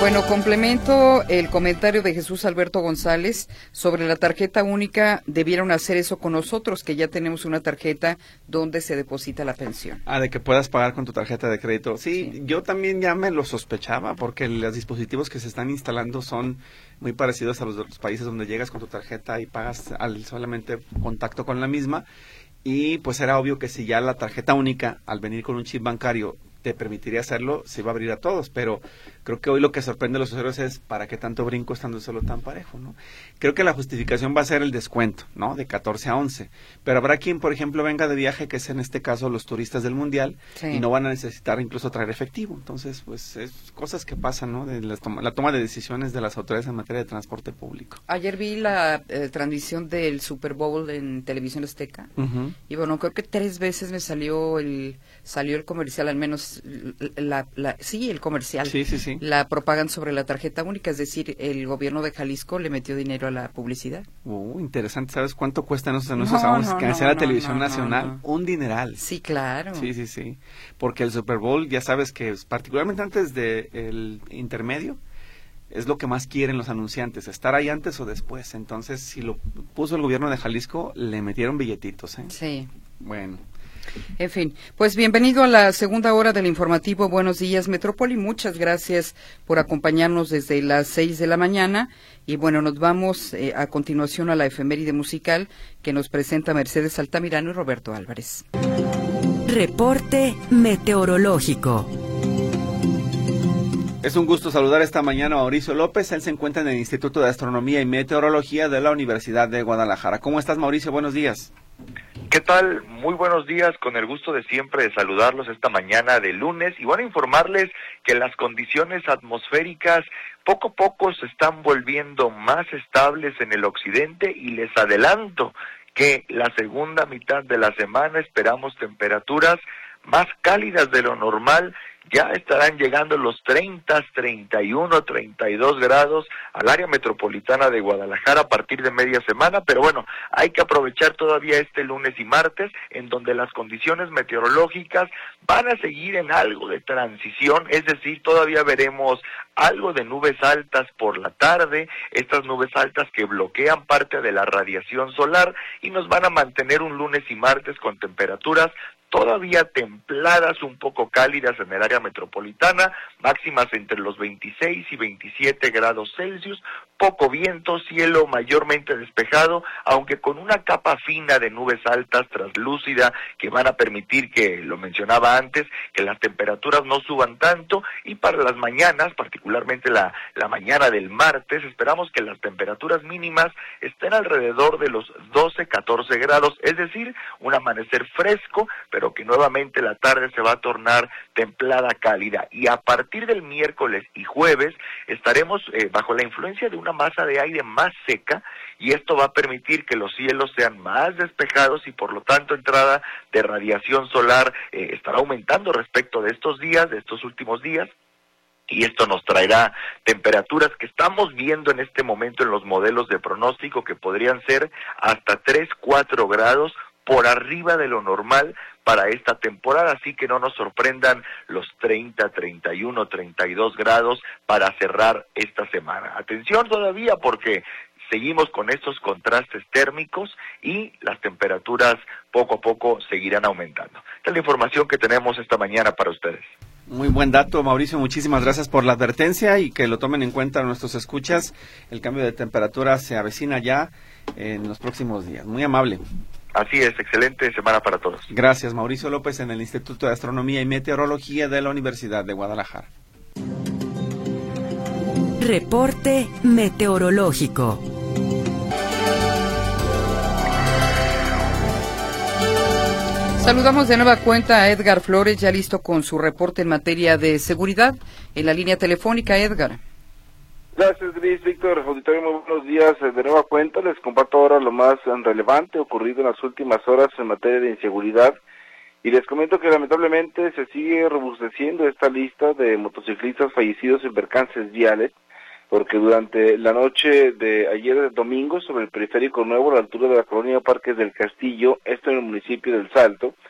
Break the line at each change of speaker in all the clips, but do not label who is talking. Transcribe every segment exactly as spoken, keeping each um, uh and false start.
Bueno, complemento el comentario de Jesús Alberto González sobre la tarjeta única. Debieron hacer eso con nosotros, que ya tenemos una tarjeta donde se deposita la pensión.
Ah, de que puedas pagar con tu tarjeta de crédito. Sí,
Sí.
yo también ya me lo sospechaba, porque los dispositivos que se están instalando son muy parecidos a los de los países donde llegas con tu tarjeta y pagas al solamente contacto con la misma. Y pues era obvio que si ya la tarjeta única, al venir con un chip bancario, te permitiría hacerlo, se va a abrir a todos, pero creo que hoy lo que sorprende a los usuarios es para qué tanto brinco estando solo tan parejo, ¿no? Creo que la justificación va a ser el descuento, ¿no? De catorce a once, pero habrá quien, por ejemplo, venga de viaje, que es en este caso los turistas del Mundial,
Sí.
y no van a necesitar incluso traer efectivo. Entonces, pues, es cosas que pasan, ¿no? De la toma, la toma de decisiones de las autoridades en materia de transporte público.
Ayer vi la eh, transmisión del Super Bowl en Televisión Azteca.
Uh-huh.
Y bueno, creo que tres veces me salió el salió el comercial, al menos la, la sí, el comercial.
Sí, sí, sí.
La propaganda sobre la tarjeta única, es decir, el gobierno de Jalisco le metió dinero a la publicidad.
Uh, interesante. ¿Sabes cuánto cuestan esos anuncios?
No,
Vamos,
no,
que
no,
sea la
no,
televisión
no,
nacional,
no, no.
un dineral.
Sí, claro.
Sí, sí, sí. Porque el Super Bowl, ya sabes que es, particularmente antes del intermedio, es lo que más quieren los anunciantes, estar ahí antes o después. Entonces, si lo puso el gobierno de Jalisco, le metieron billetitos, ¿eh?
Sí.
Bueno.
En fin, pues bienvenido a la segunda hora del informativo Buenos Días Metrópoli. Muchas gracias por acompañarnos desde las seis de la mañana. Y bueno, nos vamos eh, a continuación a la efeméride musical que nos presenta Mercedes Altamirano y Roberto Álvarez.
Reporte meteorológico.
Es un gusto saludar esta mañana a Mauricio López. Él se encuentra en el Instituto de Astronomía y Meteorología de la Universidad de Guadalajara. ¿Cómo estás, Mauricio? Buenos días.
¿Qué tal? Muy buenos días, con el gusto de siempre de saludarlos esta mañana de lunes y bueno, informarles que las condiciones atmosféricas poco a poco se están volviendo más estables en el occidente y les adelanto que la segunda mitad de la semana esperamos temperaturas más cálidas de lo normal. Ya estarán llegando los treinta, treinta y uno, treinta y dos grados al área metropolitana de Guadalajara a partir de media semana, pero bueno, hay que aprovechar todavía este lunes y martes, en donde las condiciones meteorológicas van a seguir en algo de transición, es decir, todavía veremos algo de nubes altas por la tarde, estas nubes altas que bloquean parte de la radiación solar y nos van a mantener un lunes y martes con temperaturas todavía templadas, un poco cálidas en el área metropolitana, máximas entre los veintiséis y veintisiete grados Celsius, poco viento, cielo mayormente despejado, aunque con una capa fina de nubes altas translúcida que van a permitir que, lo mencionaba antes, que las temperaturas no suban tanto, y para las mañanas, particularmente la, la mañana del martes, esperamos que las temperaturas mínimas estén alrededor de los doce, catorce grados, es decir, un amanecer fresco, pero pero que nuevamente la tarde se va a tornar templada, cálida. Y a partir del miércoles y jueves estaremos eh, bajo la influencia de una masa de aire más seca, y esto va a permitir que los cielos sean más despejados y por lo tanto entrada de radiación solar eh, estará aumentando respecto de estos días, de estos últimos días. Y esto nos traerá temperaturas que estamos viendo en este momento en los modelos de pronóstico que podrían ser hasta tres, cuatro grados por arriba de lo normal para esta temporada, así que no nos sorprendan los treinta, treinta y uno, treinta y dos grados para cerrar esta semana. Atención todavía porque seguimos con estos contrastes térmicos y las temperaturas poco a poco seguirán aumentando. Esta es la información que tenemos esta mañana para ustedes.
Muy buen dato, Mauricio, muchísimas gracias por la advertencia y que lo tomen en cuenta nuestros escuchas. El cambio de temperatura se avecina ya en los próximos días. Muy amable.
Así es, excelente semana para todos.
Gracias, Mauricio López, en el Instituto de Astronomía y Meteorología de la Universidad de Guadalajara.
Reporte meteorológico.
Saludamos de nueva cuenta a Edgar Flores, ya listo con su reporte en materia de seguridad. En la línea telefónica, Edgar.
Gracias, Gris, Víctor, auditorio, muy buenos días. De nueva cuenta les comparto ahora lo más relevante ocurrido en las últimas horas en materia de inseguridad y les comento que lamentablemente se sigue robusteciendo esta lista de motociclistas fallecidos en percances viales, porque durante la noche de ayer domingo sobre el periférico nuevo a la altura de la colonia Parques del Castillo, esto en el municipio del Salto,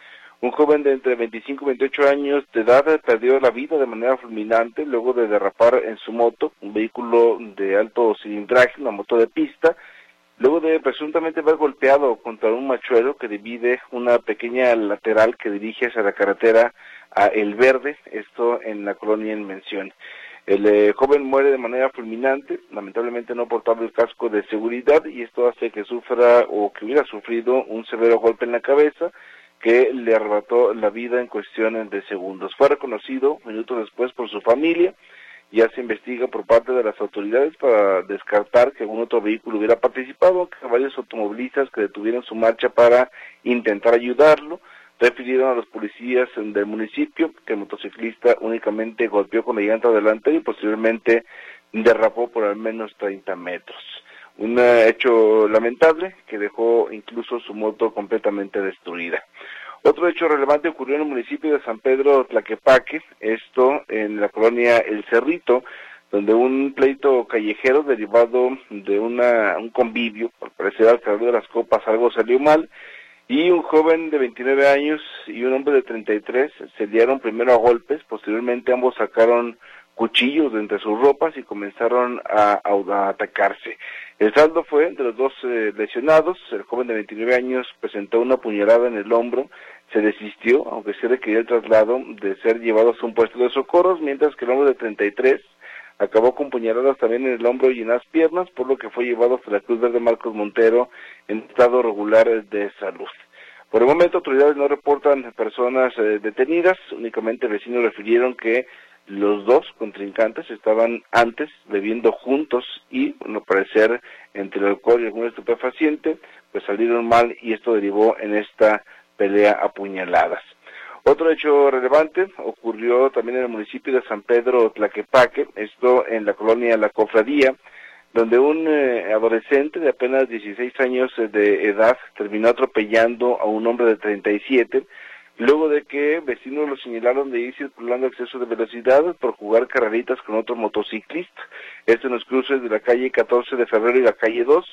Un joven de entre veinticinco y veintiocho años de edad perdió la vida de manera fulminante luego de derrapar en su moto, un vehículo de alto cilindraje, una moto de pista, luego de presuntamente haber golpeado contra un machuelo que divide una pequeña lateral que dirige hacia la carretera a El Verde, esto en la colonia en mención. El eh, joven muere de manera fulminante, lamentablemente no portaba el casco de seguridad y esto hace que sufra o que hubiera sufrido un severo golpe en la cabeza que le arrebató la vida en cuestión de segundos. Fue reconocido minutos después por su familia. Ya se investiga por parte de las autoridades para descartar que algún otro vehículo hubiera participado, que varios automovilistas que detuvieron su marcha para intentar ayudarlo, refirieron a los policías del municipio que el motociclista únicamente golpeó con la llanta delantera y posteriormente derrapó por al menos treinta metros. Un hecho lamentable que dejó incluso su moto completamente destruida. Otro hecho relevante ocurrió en el municipio de San Pedro Tlaquepaque, esto en la colonia El Cerrito, donde un pleito callejero derivado de una un convivio, al parecer al calor de las copas algo salió mal, y un joven de veintinueve años y un hombre de treinta y tres se liaron primero a golpes, posteriormente ambos sacaron cuchillos de entre sus ropas y comenzaron a, a, a atacarse. El saldo fue de los dos eh, lesionados. El joven de veintinueve años presentó una puñalada en el hombro, se desistió, aunque sí requirió el traslado de ser llevados a un puesto de socorros, mientras que el hombre de treinta y tres acabó con puñaladas también en el hombro y en las piernas, por lo que fue llevado hasta la Cruz Verde Marcos Montero en estado regular de salud. Por el momento, autoridades no reportan personas eh, detenidas, únicamente vecinos refirieron que los dos contrincantes estaban antes bebiendo juntos y, bueno, al parecer, entre el alcohol y algún estupefaciente, pues salieron mal y esto derivó en esta pelea a puñaladas. Otro hecho relevante ocurrió también en el municipio de San Pedro Tlaquepaque, esto en la colonia La Cofradía, donde un eh, adolescente de apenas dieciséis años de edad terminó atropellando a un hombre de treinta y siete, luego de que vecinos lo señalaron de ir circulando a exceso de velocidad por jugar carreritas con otro motociclista. Esto en los cruces de la calle catorce de febrero y la calle dos,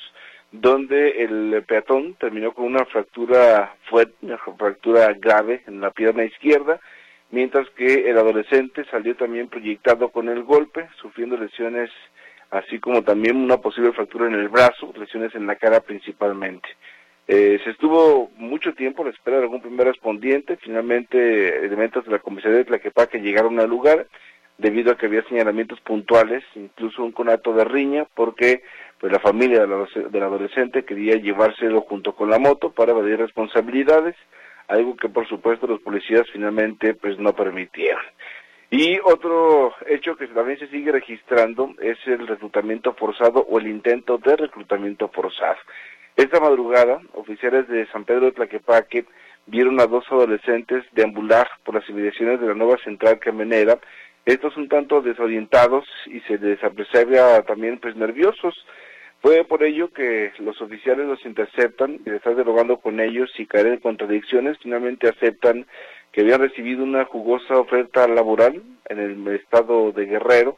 donde el peatón terminó con una fractura fuerte, una fractura grave en la pierna izquierda, mientras que el adolescente salió también proyectado con el golpe, sufriendo lesiones, así como también una posible fractura en el brazo, lesiones en la cara principalmente. Eh, se estuvo mucho tiempo a la espera de algún primer respondiente. Finalmente elementos de la comisaría de Tlaquepaque llegaron al lugar debido a que había señalamientos puntuales, incluso un conato de riña, porque pues la familia del adolescente quería llevárselo junto con la moto para evadir responsabilidades, algo que por supuesto los policías finalmente pues no permitieron. Y otro hecho que también se sigue registrando es el reclutamiento forzado o el intento de reclutamiento forzado. Esta madrugada, oficiales de San Pedro de Tlaquepaque vieron a dos adolescentes deambular por las inmediaciones de la nueva central camionera, estos un tanto desorientados y se les aprecia también pues nerviosos. Fue por ello que los oficiales los interceptan y de estar dialogando con ellos y caer en contradicciones, finalmente aceptan que habían recibido una jugosa oferta laboral en el estado de Guerrero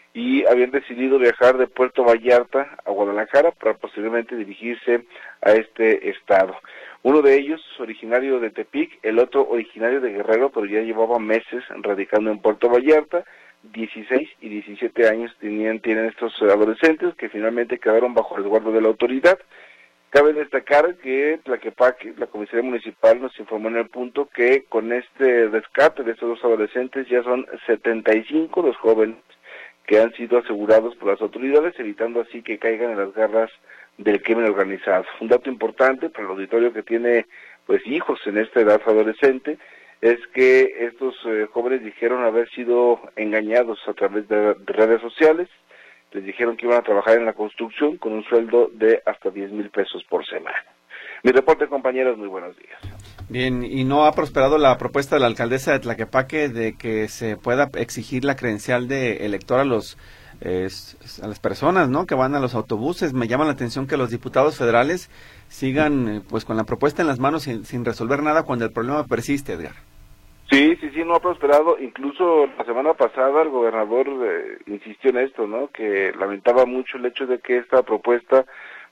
y habían decidido viajar de Puerto Vallarta a Guadalajara para posteriormente dirigirse a este estado. Uno de ellos originario de Tepic, el otro originario de Guerrero, pero ya llevaba meses radicando en Puerto Vallarta. dieciséis y diecisiete años tenían, tienen estos adolescentes que finalmente quedaron bajo el resguardo de la autoridad. Cabe destacar que Tlaquepaque, la comisaría municipal, nos informó en el punto que con este rescate de estos dos adolescentes ya son setenta y cinco los jóvenes que han sido asegurados por las autoridades, evitando así que caigan en las garras del crimen organizado. Un dato importante para el auditorio que tiene pues hijos en esta edad adolescente es que estos eh, jóvenes dijeron haber sido engañados a través de, de redes sociales. Les dijeron que iban a trabajar en la construcción con un sueldo de hasta diez mil pesos por semana. Mi reporte, compañeros, muy buenos días.
Bien, ¿y no ha prosperado la propuesta de la alcaldesa de Tlaquepaque de que se pueda exigir la credencial de elector a los eh, a las personas, ¿no?, que van a los autobuses? Me llama la atención que los diputados federales sigan eh, pues con la propuesta en las manos sin, sin resolver nada cuando el problema persiste, Edgar.
Sí, sí, sí, no ha prosperado. Incluso la semana pasada el gobernador eh, insistió en esto, ¿no?, que lamentaba mucho el hecho de que esta propuesta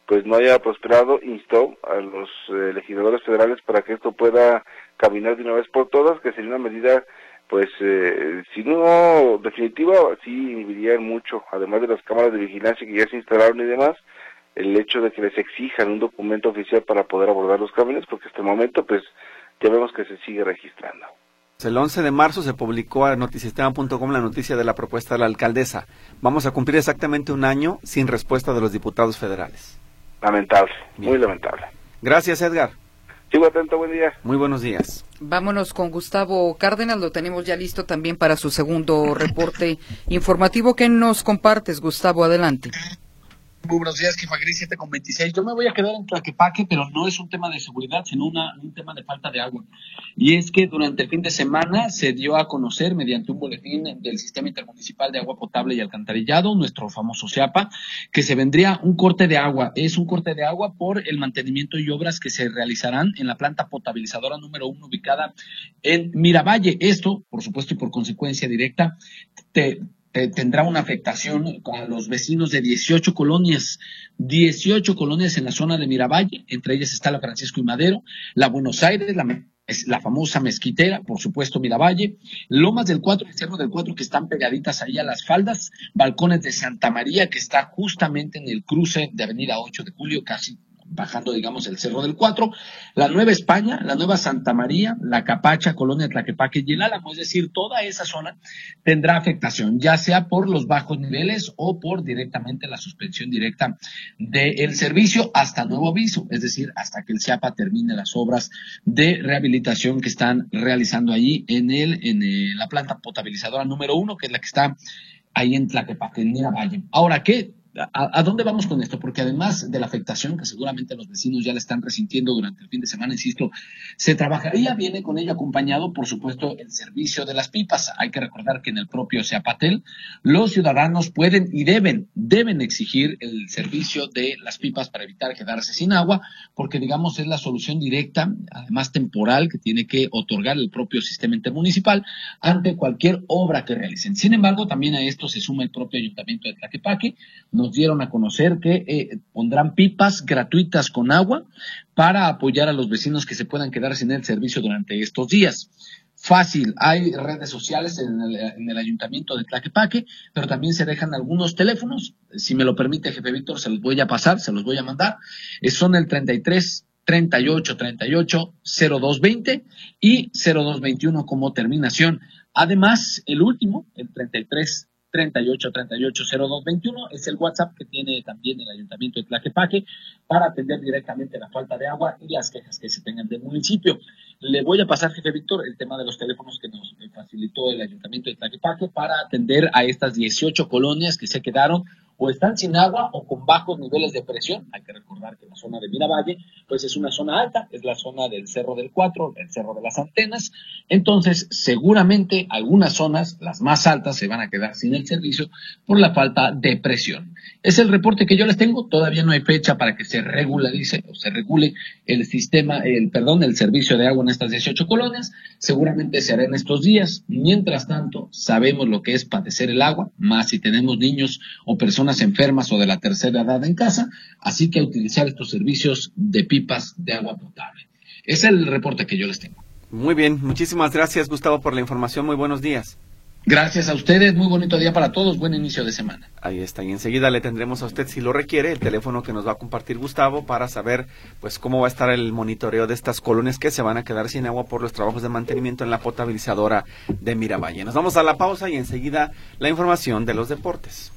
pues no haya prosperado, instó a los eh, legisladores federales para que esto pueda caminar de una vez por todas, que sería una medida, pues, eh, si no definitiva, sí inhibiría mucho, además de las cámaras de vigilancia que ya se instalaron y demás, el hecho de que les exijan un documento oficial para poder abordar los camiones, porque hasta el momento, pues, ya vemos que se sigue registrando.
El once de marzo se publicó a notisistema punto com la noticia de la propuesta de la alcaldesa. Vamos a cumplir exactamente un año sin respuesta de los diputados federales.
Lamentable,
Bien.
muy lamentable.
Gracias, Edgar.
Sigo atento, buen día.
Muy buenos días.
Vámonos con Gustavo Cárdenas, lo tenemos ya listo también para su segundo reporte informativo. ¿Qué nos compartes, Gustavo? Adelante.
Muy buenos días, jefa Gris, siete con veintiséis. Yo me voy a quedar en Tlaquepaque, pero no es un tema de seguridad, sino una, un tema de falta de agua. Y es que durante el fin de semana se dio a conocer, mediante un boletín del Sistema Intermunicipal de Agua Potable y Alcantarillado, nuestro famoso SIAPA, que se vendría un corte de agua. Es un corte de agua por el mantenimiento y obras que se realizarán en la planta potabilizadora número uno ubicada en Miravalle. Esto, por supuesto, y por consecuencia directa, te... tendrá una afectación a los vecinos de dieciocho colonias, dieciocho colonias en la zona de Miravalle, entre ellas está la Francisco y Madero, la Buenos Aires, la, la famosa Mezquitera, por supuesto Miravalle, Lomas del Cuatro y Cerro del Cuatro, que están pegaditas ahí a las faldas, Balcones de Santa María, que está justamente en el cruce de Avenida ocho de julio, casi bajando, digamos, el Cerro del Cuatro, la Nueva España, la Nueva Santa María, la Capacha, Colonia Tlaquepaque y el Álamo, es decir, toda esa zona tendrá afectación, ya sea por los bajos niveles o por directamente la suspensión directa del servicio hasta nuevo aviso, es decir, hasta que el SIAPA termine las obras de rehabilitación que están realizando allí en el, en el, la planta potabilizadora número uno, que es la que está ahí en Tlaquepaque, en Miravalle. Ahora, ¿qué? ¿A, ¿A dónde vamos con esto? Porque además de la afectación que seguramente los vecinos ya la están resintiendo durante el fin de semana, insisto, se trabajaría, viene con ello acompañado, por supuesto, el servicio de las pipas. Hay que recordar que en el propio SIAPATEL los ciudadanos pueden y deben, deben exigir el servicio de las pipas para evitar quedarse sin agua, porque digamos es la solución directa, además temporal, que tiene que otorgar el propio sistema intermunicipal ante cualquier obra que realicen. Sin embargo, también a esto se suma el propio Ayuntamiento de Tlaquepaque. Nos dieron a conocer que eh, pondrán pipas gratuitas con agua para apoyar a los vecinos que se puedan quedar sin el servicio durante estos días. Fácil, hay redes sociales en el, en el Ayuntamiento de Tlaquepaque, pero también se dejan algunos teléfonos. Si me lo permite, jefe Víctor, se los voy a pasar, se los voy a mandar. Eh, son el treinta y tres, treinta y ocho, treinta y ocho, cero dos veinte y cero dos veintiuno como terminación. Además, el último, el treinta y tres, treinta y ocho, treinta y ocho, cero dos veintiuno, es el WhatsApp que tiene también el Ayuntamiento de Tlaquepaque para atender directamente la falta de agua y las quejas que se tengan del municipio. Le voy a pasar, jefe Víctor, el tema de los teléfonos que nos facilitó el Ayuntamiento de Tlaquepaque para atender a estas dieciocho colonias que se quedaron o están sin agua o con bajos niveles de presión. Hay que recordar que la zona de Miravalle pues es una zona alta, es la zona del Cerro del Cuatro, el Cerro de las Antenas. Entonces, seguramente algunas zonas, las más altas, se van a quedar sin el servicio por la falta de presión. Es el reporte que yo les tengo. Todavía no hay fecha para que se regularice o se regule el sistema, el perdón, el servicio de agua en estas dieciocho colonias. Seguramente se hará en estos días. Mientras tanto, sabemos lo que es padecer el agua, más si tenemos niños o personas enfermas o de la tercera edad en casa, así que a utilizar estos servicios de pipas de agua potable. Es el reporte que yo les tengo.
Muy bien, muchísimas gracias, Gustavo, por la información. Muy buenos días.
Gracias a ustedes, muy bonito día para todos, buen inicio de semana.
Ahí está, y enseguida le tendremos a usted, si lo requiere, el teléfono que nos va a compartir Gustavo para saber pues cómo va a estar el monitoreo de estas colonias que se van a quedar sin agua por los trabajos de mantenimiento en la potabilizadora de Miravalle. Nos vamos a la pausa y enseguida la información de los deportes.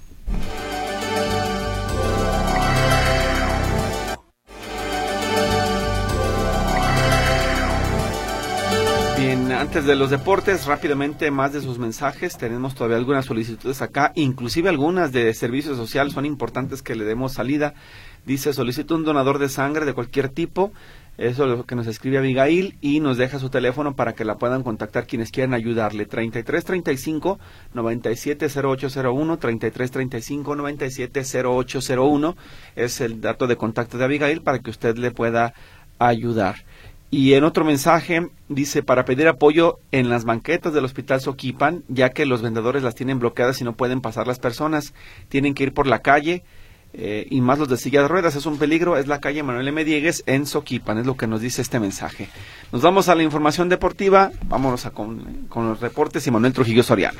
Bien, antes de los deportes, rápidamente más de sus mensajes. Tenemos todavía algunas solicitudes acá, inclusive algunas de servicio social son importantes que le demos salida. Dice, solicito un donador de sangre de cualquier tipo. Eso es lo que nos escribe Abigail y nos deja su teléfono para que la puedan contactar quienes quieran ayudarle. treinta y tres, treinta y cinco, noventa y siete, cero ocho cero uno, treinta y tres, treinta y cinco, noventa y siete, cero ocho cero uno. Es el dato de contacto de Abigail para que usted le pueda ayudar. Y en otro mensaje dice, para pedir apoyo en las banquetas del Hospital Soquipan, ya que los vendedores las tienen bloqueadas y no pueden pasar las personas, tienen que ir por la calle, eh, y más los de silla de ruedas. Es un peligro, es la calle Manuel M. Diegues en Soquipan, es lo que nos dice este mensaje. Nos vamos a la información deportiva, vámonos a con, con los reportes y Manuel Trujillo Soriano.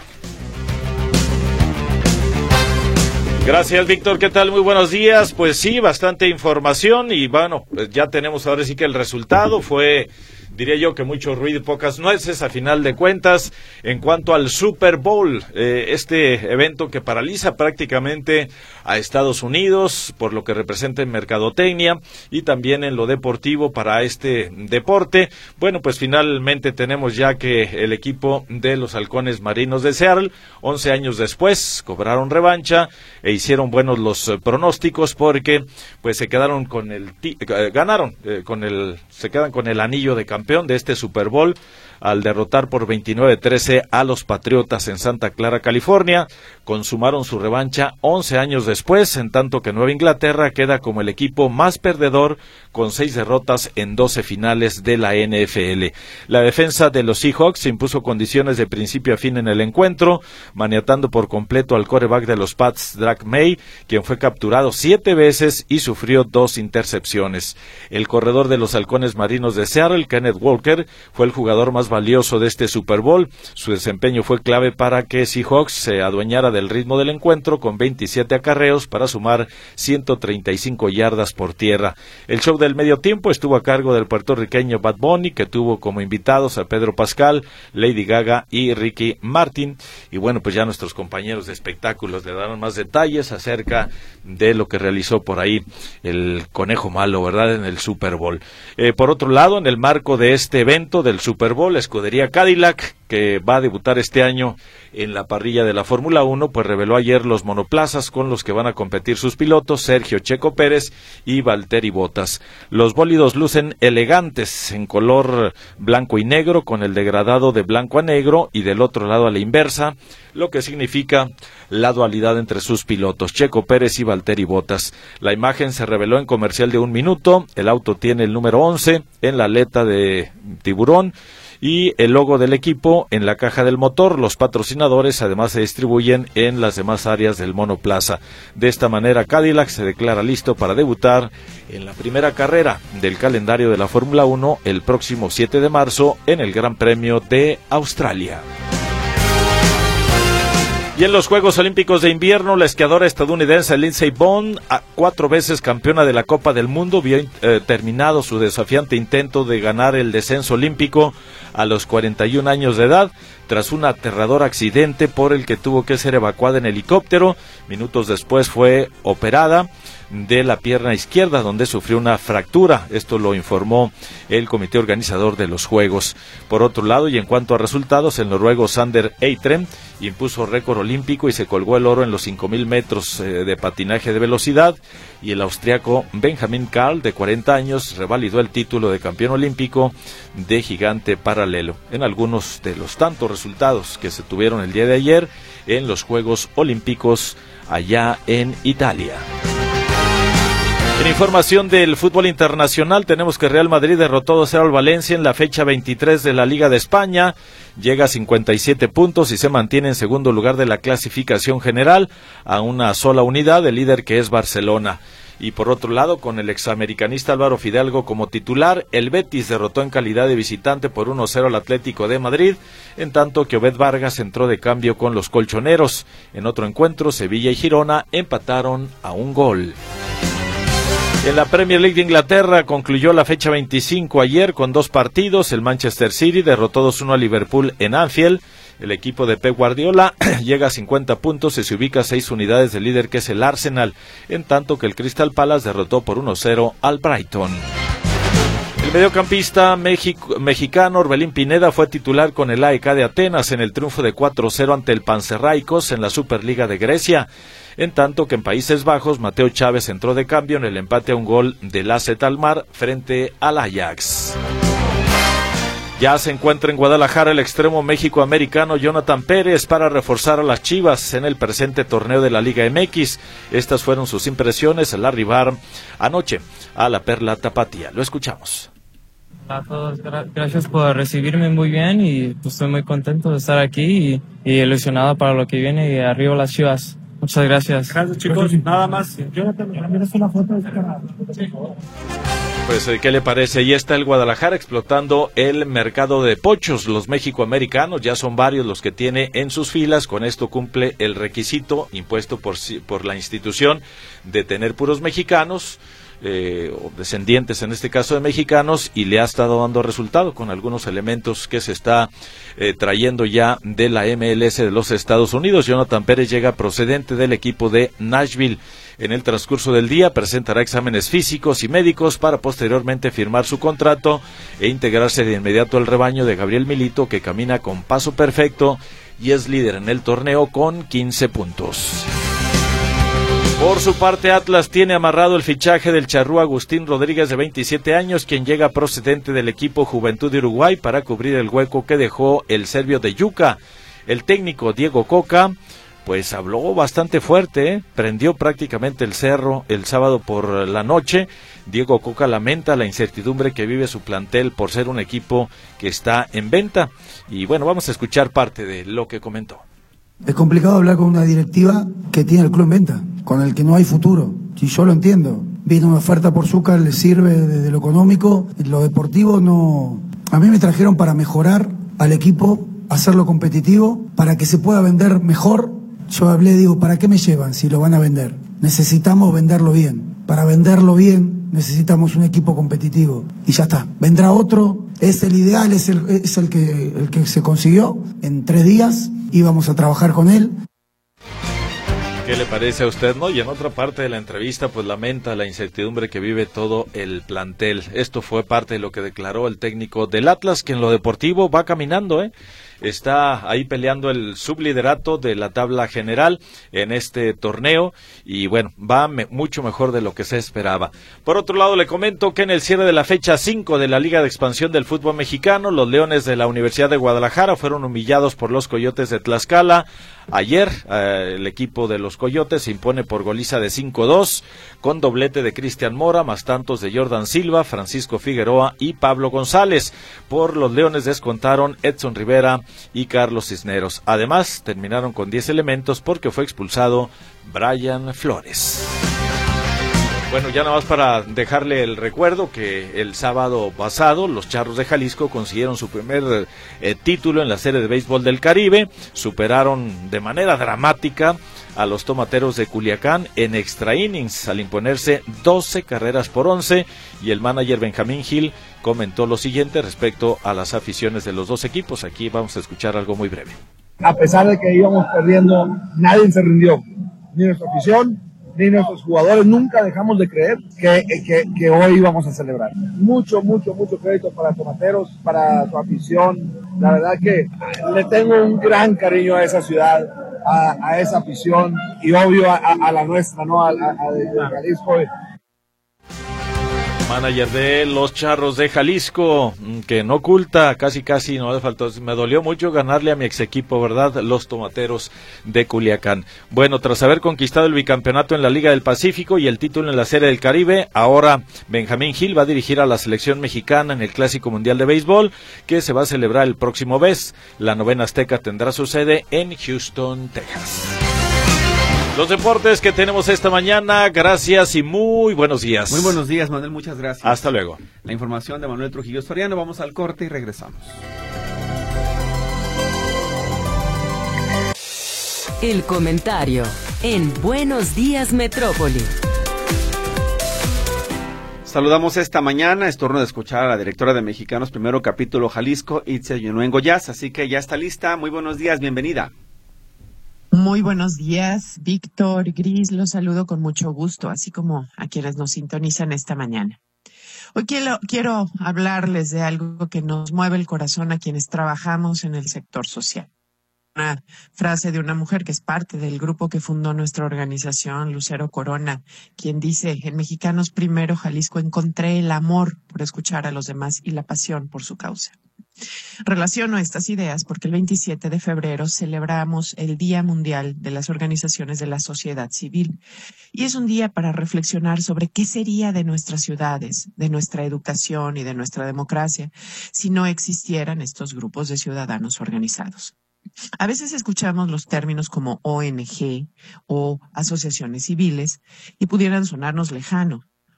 Gracias, Víctor. ¿Qué tal? Muy buenos días. Pues sí, bastante información y bueno, pues ya tenemos ahora sí que el resultado fue, diría yo que mucho ruido y pocas nueces a final de cuentas. En cuanto al Super Bowl, eh, este evento que paraliza prácticamente a Estados Unidos por lo que representa en mercadotecnia y también en lo deportivo para este deporte. Bueno, pues finalmente tenemos ya que el equipo de los Halcones Marinos de Seattle, once años después, cobraron revancha e hicieron buenos los eh, pronósticos porque pues se quedaron con el ti- eh, ganaron eh, con el se quedan con el anillo de campeón de este Super Bowl al derrotar por veintinueve trece a los Patriotas en Santa Clara, California. Consumaron su revancha once años después, en tanto que Nueva Inglaterra queda como el equipo más perdedor con seis derrotas en doce finales de la N F L. La defensa de los Seahawks se impuso condiciones de principio a fin en el encuentro, maniatando por completo al quarterback de los Pats, Drake May, quien fue capturado siete veces y sufrió dos intercepciones. El corredor de los Halcones Marinos de Seattle, Kenneth Walker, fue el jugador más valioso de este Super Bowl. Su desempeño fue clave para que Seahawks se adueñara del ritmo del encuentro con veintisiete acarreos para sumar ciento treinta y cinco yardas por tierra. El show del medio tiempo estuvo a cargo del puertorriqueño Bad Bunny, que tuvo como invitados a Pedro Pascal, Lady Gaga y Ricky Martin. Y bueno, pues ya nuestros compañeros de espectáculos le daron más detalles acerca de lo que realizó por ahí el conejo malo, ¿verdad?, en el Super Bowl. Eh, por otro lado, en el marco de este evento del Super Bowl, Escudería Cadillac, que va a debutar este año en la parrilla de la Fórmula uno, pues reveló ayer los monoplazas con los que van a competir sus pilotos, Sergio Checo Pérez y Valtteri Bottas. Los bólidos lucen elegantes en color blanco y negro, con el degradado de blanco a negro y del otro lado a la inversa, lo que significa la dualidad entre sus pilotos, Checo Pérez y Valtteri Bottas. La imagen se reveló en comercial de un minuto. El auto tiene el número once en la aleta de tiburón y el logo del equipo en la caja del motor. Los patrocinadores además se distribuyen en las demás áreas del monoplaza. De esta manera, Cadillac se declara listo para debutar en la primera carrera del calendario de la Fórmula uno el próximo siete de marzo en el Gran Premio de Australia. Y en los Juegos Olímpicos de Invierno, la esquiadora estadounidense Lindsey Vonn, cuatro veces campeona de la Copa del Mundo, vio eh, terminado su desafiante intento de ganar el descenso olímpico a los cuarenta y un años de edad, tras un aterrador accidente por el que tuvo que ser evacuada en helicóptero. Minutos después fue operada de la pierna izquierda, donde sufrió una fractura. Esto lo informó el comité organizador de los Juegos. Por otro lado, y en cuanto a resultados, el noruego Sander Eitren impuso récord olímpico y se colgó el oro en los cinco mil metros eh, de patinaje de velocidad, y el austriaco Benjamin Karl, de cuarenta años, revalidó el título de campeón olímpico de gigante paralelo. En algunos de los tantos resultados que se tuvieron el día de ayer en los Juegos Olímpicos allá en Italia. En información del fútbol internacional, tenemos que Real Madrid derrotó dos cero al Valencia en la fecha veintitrés de la Liga de España, llega a cincuenta y siete puntos y se mantiene en segundo lugar de la clasificación general, a una sola unidad del líder, que es Barcelona. Y por otro lado, con el examericanista Álvaro Fidalgo como titular, el Betis derrotó en calidad de visitante por uno cero al Atlético de Madrid, en tanto que Obed Vargas entró de cambio con los colchoneros. En otro encuentro, Sevilla y Girona empataron a un gol. En la Premier League de Inglaterra concluyó la fecha veinticinco ayer con dos partidos. El Manchester City derrotó dos uno a Liverpool en Anfield. El equipo de Pep Guardiola llega a cincuenta puntos y se ubica a seis unidades del líder, que es el Arsenal, en tanto que el Crystal Palace derrotó por uno cero al Brighton. El mediocampista México, mexicano Orbelín Pineda fue titular con el A E K de Atenas en el triunfo de cuatro cero ante el Panathinaikos en la Superliga de Grecia, en tanto que en Países Bajos Mateo Chávez entró de cambio en el empate a un gol del A Z Alkmaar frente al Ajax. Ya se encuentra en Guadalajara el extremo méxico-americano Jonathan Pérez para reforzar a las Chivas en el presente torneo de la Liga M X. Estas fueron sus impresiones al arribar anoche a la Perla Tapatía. Lo escuchamos.
Hola a todos, gracias por recibirme muy bien y pues estoy muy contento de estar aquí y, y ilusionado para lo que viene, y arriba las Chivas. Muchas gracias.
Gracias, chicos. Nada más. Jonathan, ¿me una foto?
Pues, ¿qué le parece? Ahí está el Guadalajara explotando el mercado de pochos. Los mexicoamericanos ya son varios los que tiene en sus filas. Con esto cumple el requisito impuesto por, por la institución de tener puros mexicanos. Eh, o descendientes en este caso de mexicanos, y le ha estado dando resultado con algunos elementos que se está eh, trayendo ya de la M L S de los Estados Unidos. Jonathan Pérez llega procedente del equipo de Nashville. En el transcurso del día presentará exámenes físicos y médicos para posteriormente firmar su contrato e integrarse de inmediato al rebaño de Gabriel Milito, que camina con paso perfecto y es líder en el torneo con quince puntos. Por su parte, Atlas tiene amarrado el fichaje del charrúa Agustín Rodríguez, de veintisiete años, quien llega procedente del equipo Juventud de Uruguay para cubrir el hueco que dejó el serbio de Yuca. El técnico Diego Coca, pues habló bastante fuerte, ¿eh? Prendió prácticamente el cerro el sábado por la noche. Diego Coca lamenta la incertidumbre que vive su plantel por ser un equipo que está en venta. Y bueno, vamos a escuchar parte de lo que comentó.
Es complicado hablar con una directiva que tiene el club en venta, con el que no hay futuro. Si yo lo entiendo, viene una oferta por Zúcar, le sirve desde lo económico, lo deportivo no. A mí me trajeron para mejorar al equipo, hacerlo competitivo, para que se pueda vender mejor. Yo hablé, digo, ¿para qué me llevan si lo van a vender? Necesitamos venderlo bien. Para venderlo bien necesitamos un equipo competitivo. Y ya está. Vendrá otro, es el ideal, es el, es el que, el que se consiguió en tres días. Íbamos a trabajar con él.
¿Qué le parece a usted, no? Y en otra parte de la entrevista, pues lamenta la incertidumbre que vive todo el plantel. Esto fue parte de lo que declaró el técnico del Atlas, que en lo deportivo va caminando, ¿eh? Está ahí peleando el subliderato de la tabla general en este torneo y bueno, va me, mucho mejor de lo que se esperaba. Por otro lado, le comento que en el cierre de la fecha cinco de la Liga de Expansión del Fútbol Mexicano, los Leones de la Universidad de Guadalajara fueron humillados por los Coyotes de Tlaxcala. Ayer eh, el equipo de los Coyotes se impone por goliza de cinco dos con doblete de Cristian Mora, más tantos de Jordan Silva, Francisco Figueroa y Pablo González. Por los Leones descontaron Edson Rivera y Carlos Cisneros. Además, terminaron con diez elementos porque fue expulsado Brian Flores. Bueno, ya nada más para dejarle el recuerdo que el sábado pasado los Charros de Jalisco consiguieron su primer eh, título en la Serie de Béisbol del Caribe, superaron de manera dramática a los Tomateros de Culiacán en extra innings al imponerse doce carreras por once, y el manager Benjamín Gil comentó lo siguiente respecto a las aficiones de los dos equipos. Aquí vamos a escuchar algo muy breve.
A pesar de que íbamos perdiendo, nadie se rindió, ni nuestra afición, ni nuestros jugadores. Nunca dejamos de creer que, que, que hoy íbamos a celebrar. Mucho, mucho, mucho crédito para Tomateros, para su afición. La verdad que le tengo un gran cariño a esa ciudad, a, a esa afición y obvio a, a la nuestra, ¿no? A, a, a de Jalisco.
Manager de los Charros de Jalisco, que no oculta, casi casi no le faltó, me dolió mucho ganarle a mi ex equipo, ¿verdad? Los Tomateros de Culiacán. Bueno, tras haber conquistado el bicampeonato en la Liga del Pacífico y el título en la Serie del Caribe, ahora Benjamín Gil va a dirigir a la selección mexicana en el Clásico Mundial de Béisbol, que se va a celebrar el próximo mes. La novena azteca tendrá su sede en Houston, Texas. Los deportes que tenemos esta mañana, gracias y muy buenos días.
Muy buenos días, Manuel, muchas gracias.
Hasta luego.
La información de Manuel Trujillo Soriano, vamos al corte y regresamos.
El comentario en Buenos Días Metrópoli.
Saludamos esta mañana, es turno de escuchar a la directora de Mexicanos Primero Capítulo Jalisco, Itzia Yunuengo Yaz, así que ya está lista. Muy buenos días, bienvenida.
Muy buenos días, Víctor, Gris, los saludo con mucho gusto, así como a quienes nos sintonizan esta mañana. Hoy quiero, quiero hablarles de algo que nos mueve el corazón a quienes trabajamos en el sector social. Una frase de una mujer que es parte del grupo que fundó nuestra organización, Lucero Corona, quien dice: en Mexicanos Primero Jalisco encontré el amor por escuchar a los demás y la pasión por su causa. Relaciono estas ideas porque el veintisiete de febrero celebramos el Día Mundial de las Organizaciones de la Sociedad Civil y es un día para reflexionar sobre qué sería de nuestras ciudades, de nuestra educación y de nuestra democracia si no existieran estos grupos de ciudadanos organizados. A veces escuchamos los términos como O N G o asociaciones civiles y pudieran sonarnos lejano,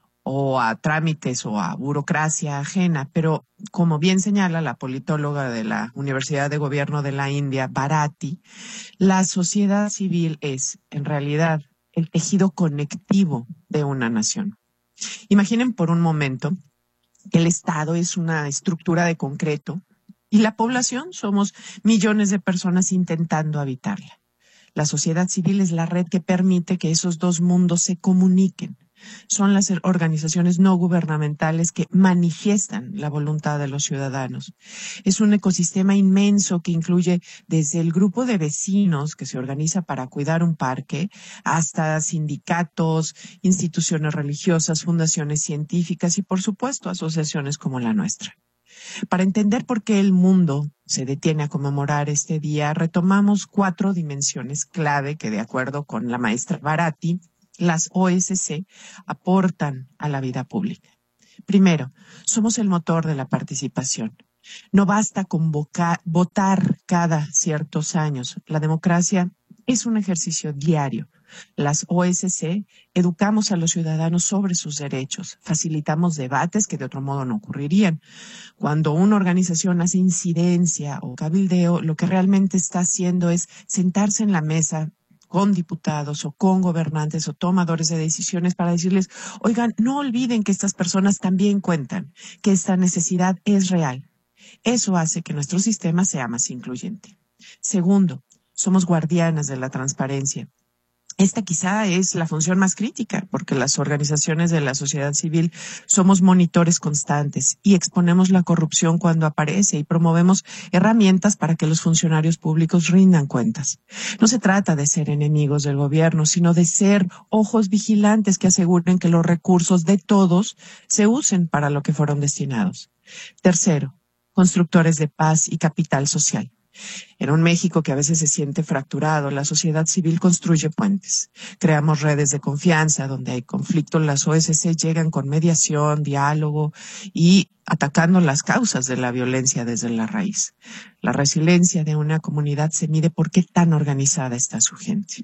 o a trámites o a burocracia ajena, pero como bien señala la politóloga de la Universidad de Gobierno de la India, Bharati, la sociedad civil es, en realidad, el tejido conectivo de una nación. Imaginen por un momento que el Estado es una estructura de concreto y la población somos millones de personas intentando habitarla. La sociedad civil es la red que permite que esos dos mundos se comuniquen. Son las organizaciones no gubernamentales que manifiestan la voluntad de los ciudadanos. Es un ecosistema inmenso que incluye desde el grupo de vecinos que se organiza para cuidar un parque hasta sindicatos, instituciones religiosas, fundaciones científicas y, por supuesto, asociaciones como la nuestra. Para entender por qué el mundo se detiene a conmemorar este día, retomamos cuatro dimensiones clave que, de acuerdo con la maestra Bharati, las O S C aportan a la vida pública. Primero, somos el motor de la participación. No basta convocar, votar cada ciertos años. La democracia es un ejercicio diario. Las O S C educamos a los ciudadanos sobre sus derechos, facilitamos debates que de otro modo no ocurrirían. Cuando una organización hace incidencia o cabildeo, lo que realmente está haciendo es sentarse en la mesa con diputados o con gobernantes o tomadores de decisiones para decirles, oigan, no olviden que estas personas también cuentan, que esta necesidad es real. Eso hace que nuestro sistema sea más incluyente. Segundo, somos guardianas de la transparencia. Esta quizá es la función más crítica, porque las organizaciones de la sociedad civil somos monitores constantes y exponemos la corrupción cuando aparece y promovemos herramientas para que los funcionarios públicos rindan cuentas. No se trata de ser enemigos del gobierno, sino de ser ojos vigilantes que aseguren que los recursos de todos se usen para lo que fueron destinados. Tercero, constructores de paz y capital social. En un México que a veces se siente fracturado, la sociedad civil construye puentes. Creamos redes de confianza donde hay conflictos. Las O S C llegan con mediación, diálogo y atacando las causas de la violencia desde la raíz. La resiliencia de una comunidad se mide por qué tan organizada está su gente.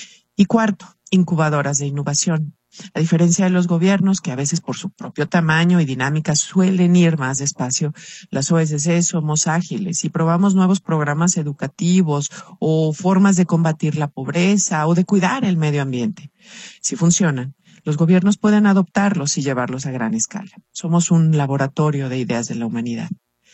Y cuarto, incubadoras de innovación. A diferencia de los gobiernos, que a veces por su propio tamaño y dinámica suelen ir más despacio, las O S C somos ágiles y probamos nuevos programas educativos o formas de combatir la pobreza o de cuidar el medio ambiente. Si funcionan, los gobiernos pueden adoptarlos y llevarlos a gran escala. Somos un laboratorio de ideas de la humanidad.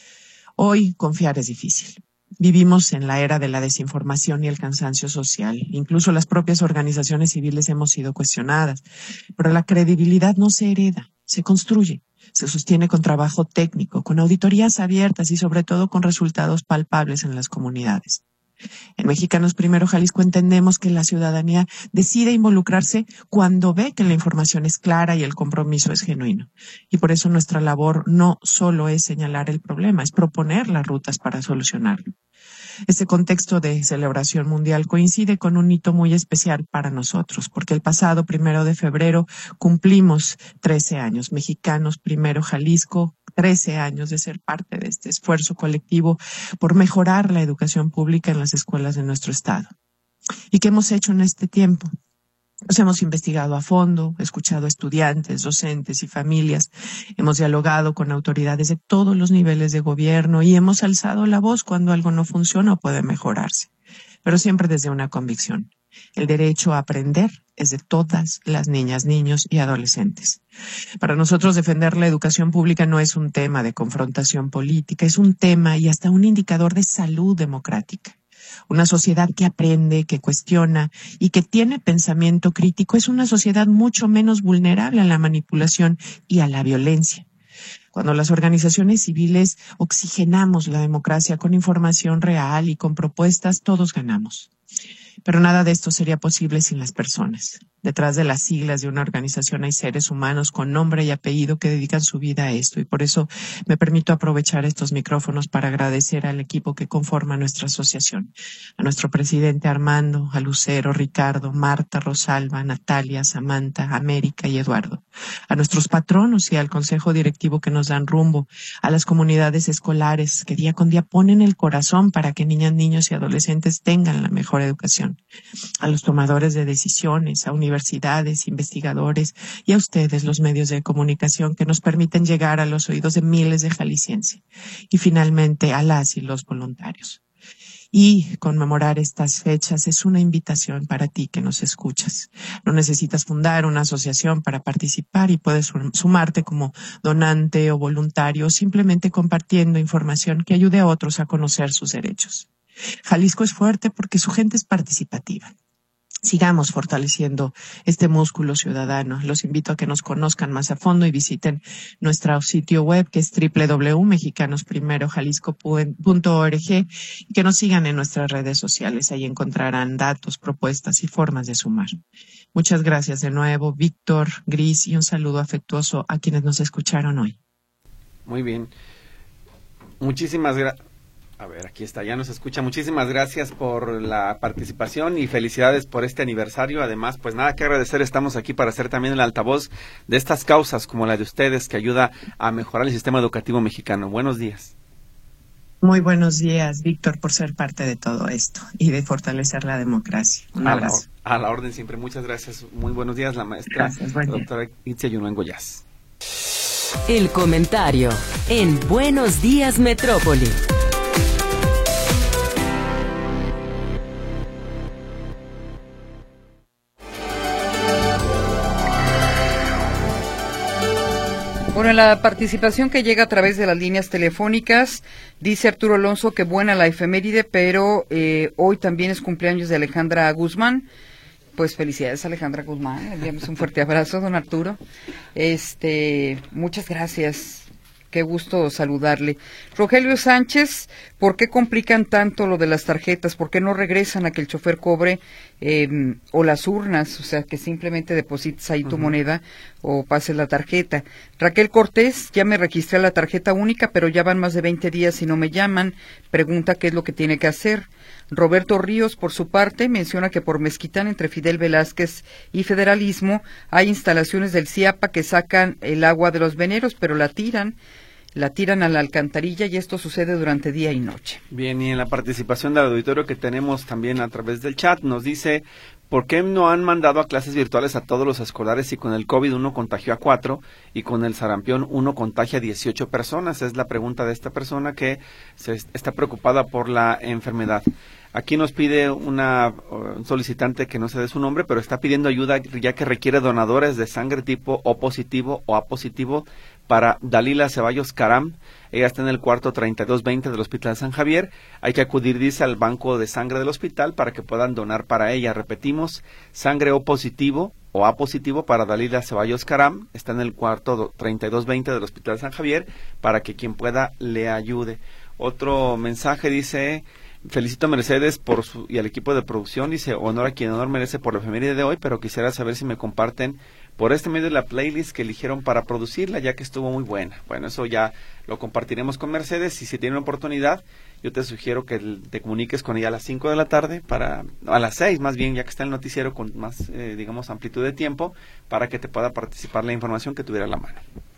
Hoy, confiar es difícil. Vivimos en la era de la desinformación y el cansancio social. Incluso las propias organizaciones civiles hemos sido cuestionadas. Pero la credibilidad no se hereda, se construye. Se sostiene con trabajo técnico, con auditorías abiertas y sobre todo con resultados palpables en las comunidades. En Mexicanos Primero Jalisco entendemos que la ciudadanía decide involucrarse cuando ve que la información es clara y el compromiso es genuino. Y por eso nuestra labor no solo es señalar el problema, es proponer las rutas para solucionarlo. Este contexto de celebración mundial coincide con un hito muy especial para nosotros, porque el pasado primero de febrero cumplimos trece años. Mexicanos Primero Jalisco, trece años de ser parte de este esfuerzo colectivo por mejorar la educación pública en las escuelas de nuestro estado. ¿Y qué hemos hecho en este tiempo? Nos hemos investigado a fondo, escuchado a estudiantes, docentes y familias, hemos dialogado con autoridades de todos los niveles de gobierno y hemos alzado la voz cuando algo no funciona o puede mejorarse, pero siempre desde una convicción. El derecho a aprender es de todas las niñas, niños y adolescentes. Para nosotros defender la educación pública no es un tema de confrontación política, es un tema y hasta un indicador de salud democrática. Una sociedad que aprende, que cuestiona y que tiene pensamiento crítico es una sociedad mucho menos vulnerable a la manipulación y a la violencia. Cuando las organizaciones civiles oxigenamos la democracia con información real y con propuestas, todos ganamos. Pero nada de esto sería posible sin las personas. Detrás de las siglas de una organización hay seres humanos con nombre y apellido que dedican su vida a esto, y por eso me permito aprovechar estos micrófonos para agradecer al equipo que conforma nuestra asociación, a nuestro presidente Armando, a Lucero, Ricardo, Marta, Rosalba, Natalia, Samantha, América y Eduardo, a nuestros patronos y al consejo directivo que nos dan rumbo, a las comunidades escolares que día con día ponen el corazón para que niñas, niños y adolescentes tengan la mejor educación, a los tomadores de decisiones, a universidades, investigadores y a ustedes, los medios de comunicación que nos permiten llegar a los oídos de miles de jaliscienses, y finalmente a las y los voluntarios. Y conmemorar estas fechas es una invitación para ti que nos escuchas. No necesitas fundar una asociación para participar y puedes sumarte como donante o voluntario, o simplemente compartiendo información que ayude a otros a conocer sus derechos. Jalisco es fuerte porque su gente es participativa. Sigamos fortaleciendo este músculo ciudadano. Los invito a que nos conozcan más a fondo y visiten nuestro sitio web, que es doble u doble u doble u punto mexicanos primero jalisco punto org, y que nos sigan en nuestras redes sociales. Ahí encontrarán datos, propuestas y formas de sumar. Muchas gracias de nuevo, Víctor, Gris, y un saludo afectuoso a quienes nos escucharon hoy.
Muy bien. Muchísimas gracias. A ver, aquí está, ya nos escucha. Muchísimas gracias por la participación y felicidades por este aniversario. Además, pues nada que agradecer, estamos aquí para ser también el altavoz de estas causas como la de ustedes, que ayuda a mejorar el sistema educativo mexicano. Buenos días.
Muy buenos días, Víctor, por ser parte de todo esto y de fortalecer la democracia. Un
a
abrazo.
La, a la orden siempre. Muchas gracias. Muy buenos días, la maestra
Gracias, buen día.
doctora Itzia Yunuen Goyaz.
El comentario en Buenos Días Metrópoli.
Bueno, en la participación que llega a través de las líneas telefónicas, dice Arturo Alonso que buena la efeméride, pero eh, hoy también es cumpleaños de Alejandra Guzmán. Pues felicidades, Alejandra Guzmán. Le enviamos un fuerte abrazo, don Arturo. Este, muchas gracias. Qué gusto saludarle. Rogelio Sánchez, ¿por qué complican tanto lo de las tarjetas? ¿Por qué no regresan a que el chofer cobre eh, o las urnas? O sea, que simplemente deposites ahí tu uh-huh. moneda o pases la tarjeta. Raquel Cortés, ya me registré a la tarjeta única, pero ya van más de veinte días y no me llaman. Pregunta qué es lo que tiene que hacer. Roberto Ríos, por su parte, menciona que por Mezquitán, entre Fidel Velázquez y Federalismo, hay instalaciones del CIAPA que sacan el agua de los veneros, pero la tiran. La tiran a la alcantarilla y esto sucede durante día y noche.
Bien, y en la participación del auditorio que tenemos también a través del chat, nos dice, ¿por qué no han mandado a clases virtuales a todos los escolares si con el COVID uno contagió a cuatro y con el sarampión uno contagia a dieciocho personas? Es la pregunta de esta persona que se está preocupada por la enfermedad. Aquí nos pide una un solicitante que no se dé su nombre, pero está pidiendo ayuda ya que requiere donadores de sangre tipo O positivo o A positivo para Dalila Ceballos Caram. Ella está en el cuarto treinta y dos veinte del Hospital San Javier. Hay que acudir, dice, al banco de sangre del hospital para que puedan donar para ella. Repetimos, sangre O positivo o A positivo para Dalila Ceballos Caram. Está en el cuarto treinta y dos veinte del Hospital San Javier para que quien pueda le ayude. Otro mensaje dice... Felicito a Mercedes por su, y al equipo de producción, dice, honor a quien honor merece por la efeméride de hoy, pero quisiera saber si me comparten por este medio la playlist que eligieron para producirla, ya que estuvo muy buena. Bueno, eso ya lo compartiremos con Mercedes, y si tienen oportunidad, yo te sugiero que te comuniques con ella a las cinco de la tarde, para a las seis más bien, ya que está el noticiero con más, eh, digamos, amplitud de tiempo, para que te pueda participar la información que tuviera a la mano.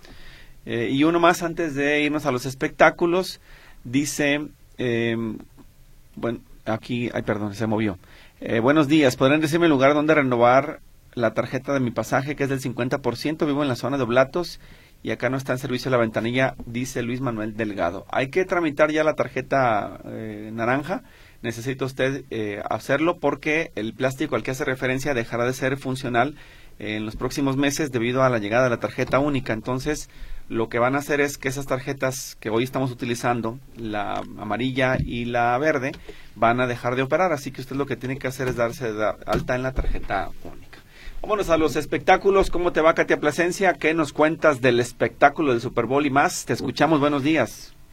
Eh, y uno más antes de irnos a los espectáculos, dice... Eh, Bueno, aquí, ay, perdón, se movió. Eh, buenos días, ¿podrían decirme el lugar donde renovar la tarjeta de mi pasaje, que es del cincuenta por ciento? Vivo en la zona de Oblatos y acá no está en servicio la ventanilla, dice Luis Manuel Delgado. Hay que tramitar ya la tarjeta eh, naranja. Necesita usted eh, hacerlo porque el plástico al que hace referencia dejará de ser funcional eh, en los próximos meses debido a la llegada de la tarjeta única. Entonces, lo que van a hacer es que esas tarjetas que hoy estamos utilizando, la amarilla y la verde, van a dejar de operar, así que usted lo que tiene que hacer es darse de alta en la tarjeta única. Vámonos a los espectáculos. ¿Cómo te va, Katia Plasencia? ¿Qué nos cuentas del espectáculo del Super Bowl y más? Te escuchamos, buenos días.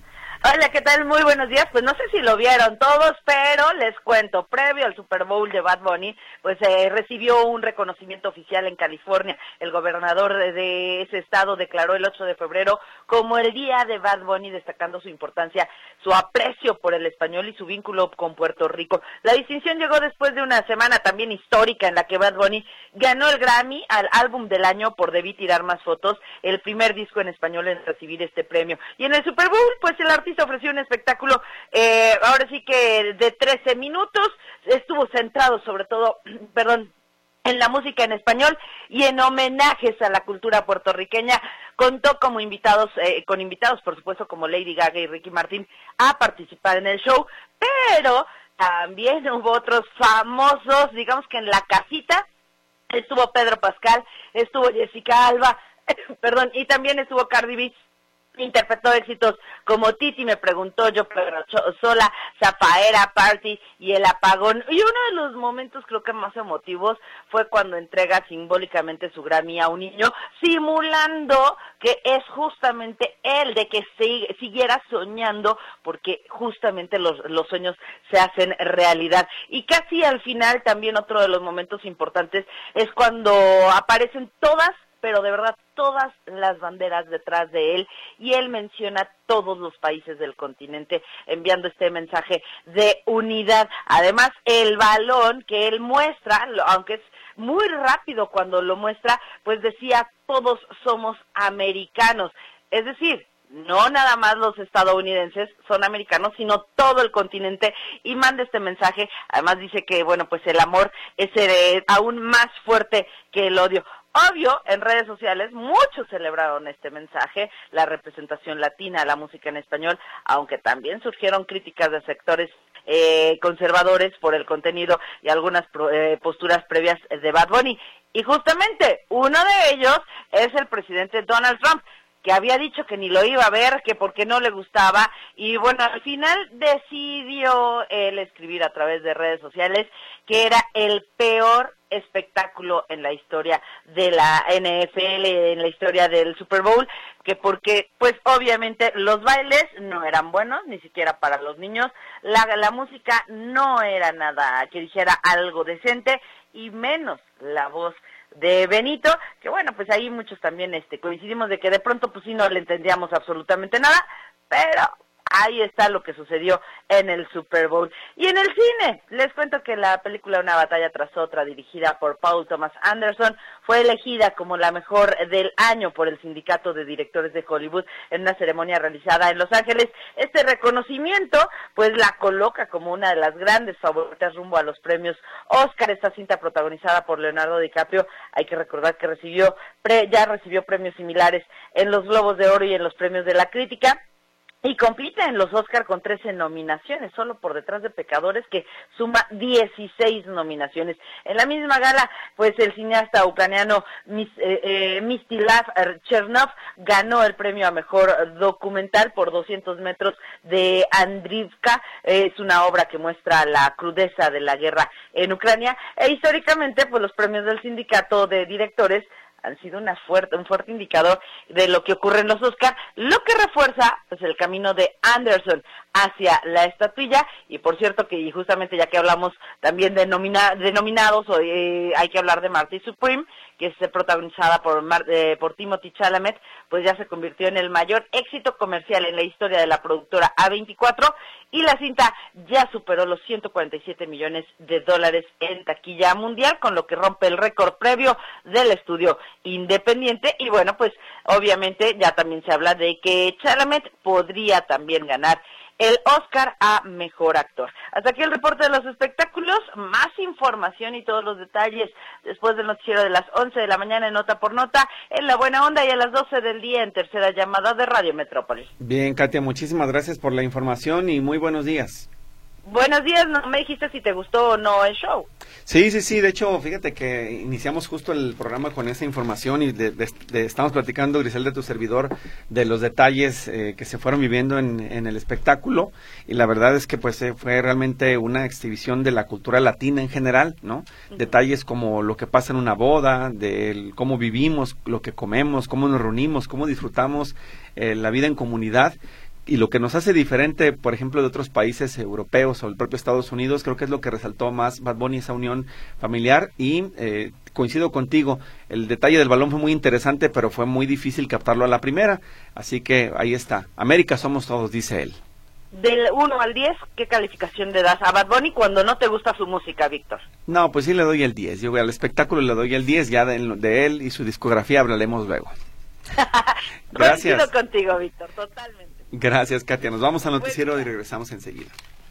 Hola, ¿qué tal? Muy buenos días. Pues no sé si lo vieron todos, pero les cuento, previo al Super Bowl de Bad Bunny, pues eh, recibió un reconocimiento oficial en California. El gobernador de, de ese estado declaró el ocho de febrero como el día de Bad Bunny, destacando su importancia, su aprecio por el español y su vínculo con Puerto Rico. La distinción llegó después de una semana también histórica en la que Bad Bunny ganó el Grammy al álbum del año por Debí tirar más fotos, el primer disco en español en recibir este premio. Y en el Super Bowl, pues el artista ofreció un espectáculo, eh, ahora sí que de trece minutos, estuvo centrado sobre todo, perdón, en la música en español y en homenajes a la cultura puertorriqueña. Contó como invitados, eh, con invitados por supuesto como Lady Gaga y Ricky Martin a participar en el show, pero también hubo otros famosos, digamos que en la casita estuvo Pedro Pascal, estuvo Jessica Alba, perdón, y también estuvo Cardi B. Interpretó éxitos como Titi me preguntó, Yo pero sola, Zafaera, Party y El apagón. Y uno de los momentos creo que más emotivos fue cuando entrega simbólicamente su Grammy a un niño, simulando que es justamente él, de que se, siguiera soñando, porque justamente los, los sueños se hacen realidad. Y casi al final también otro de los momentos importantes es cuando aparecen todas, pero de verdad todas las banderas detrás de él, y él menciona todos los países del continente, enviando este mensaje de unidad. Además, el balón que él muestra, aunque es muy rápido cuando lo muestra, pues decía, todos somos americanos. Es decir, no nada más los estadounidenses son americanos, sino todo el continente, y manda este mensaje. Además dice que, bueno, pues el amor es eh, aún más fuerte que el odio. Obvio, en redes sociales muchos celebraron este mensaje, la representación latina, la música en español, aunque también surgieron críticas de sectores eh, conservadores por el contenido y algunas pro, eh, posturas previas de Bad Bunny. Y justamente uno de ellos es el presidente Donald Trump, que había dicho que ni lo iba a ver, que porque no le gustaba, y bueno, al final decidió él escribir a través de redes sociales que era el peor espectáculo en la historia de la N F L, en la historia del Super Bowl, que porque, pues obviamente los bailes no eran buenos, ni siquiera para los niños, la, la música no era nada que dijera algo decente, y menos la voz de Benito, que bueno, pues ahí muchos también este coincidimos de que de pronto pues sí no le entendíamos absolutamente nada, pero ahí está lo que sucedió en el Super Bowl. Y en el cine, les cuento que la película Una batalla tras otra, dirigida por Paul Thomas Anderson, fue elegida como la mejor del año por el Sindicato de Directores de Hollywood en una ceremonia realizada en Los Ángeles. Este reconocimiento, pues la coloca como una de las grandes favoritas rumbo a los premios Oscar. Esta cinta, protagonizada por Leonardo DiCaprio, hay que recordar que recibió pre, ya recibió premios similares en los Globos de Oro y en los premios de la crítica, y compite en los Oscar con trece nominaciones, solo por detrás de Pecadores, que suma dieciséis nominaciones. En la misma gala, pues el cineasta ucraniano Mis, eh, eh, Mistislav Chernov ganó el premio a Mejor Documental por doscientos metros de Andrivka. Eh, es una obra que muestra la crudeza de la guerra en Ucrania. E históricamente, pues los premios del Sindicato de Directores han sido una fuerte, un fuerte indicador de lo que ocurre en los Oscar, lo que refuerza pues el camino de Anderson hacia la estatuilla. Y por cierto que, y justamente ya que hablamos también de, nomina, de nominados, hoy eh, hay que hablar de Marty Supreme, que es protagonizada por, Mar, eh, por Timothy Chalamet, pues ya se convirtió en el mayor éxito comercial en la historia de la productora A veinticuatro, y la cinta ya superó los ciento cuarenta y siete millones de dólares en taquilla mundial, con lo que rompe el récord previo del estudio independiente. Y bueno, pues obviamente ya también se habla de que Chalamet podría también ganar el Oscar a Mejor Actor. Hasta aquí el reporte de los espectáculos. Más información y todos los detalles después del noticiero de las once de la mañana en Nota por Nota, en La Buena Onda, y a las doce del día en Tercera Llamada de Radio Metrópoli.
Bien, Katia, muchísimas gracias por la información y muy buenos días.
Buenos días, no me dijiste si te gustó o no el show.
Sí, sí, sí, de hecho, fíjate que iniciamos justo el programa con esa información y de, de, de, estamos platicando, Grisel, de tu servidor, de los detalles eh, que se fueron viviendo en, en el espectáculo, y la verdad es que pues eh, fue realmente una exhibición de la cultura latina en general, ¿no? Uh-huh. Detalles como lo que pasa en una boda, de cómo vivimos, lo que comemos, cómo nos reunimos, cómo disfrutamos eh, la vida en comunidad, y lo que nos hace diferente, por ejemplo, de otros países europeos o el propio Estados Unidos, creo que es lo que resaltó más Bad Bunny, esa unión familiar, y eh, coincido contigo, el detalle del balón fue muy interesante, pero fue muy difícil captarlo a la primera, así que ahí está, América somos todos, dice él.
Del uno al diez, ¿qué calificación le das a Bad Bunny cuando no te gusta su música, Víctor?
No, pues sí le doy el diez, yo al espectáculo le doy el diez, ya de, de él y su discografía hablaremos luego. Gracias.
Coincido contigo, Víctor, totalmente.
Gracias, Katia. Nos vamos al noticiero y regresamos enseguida.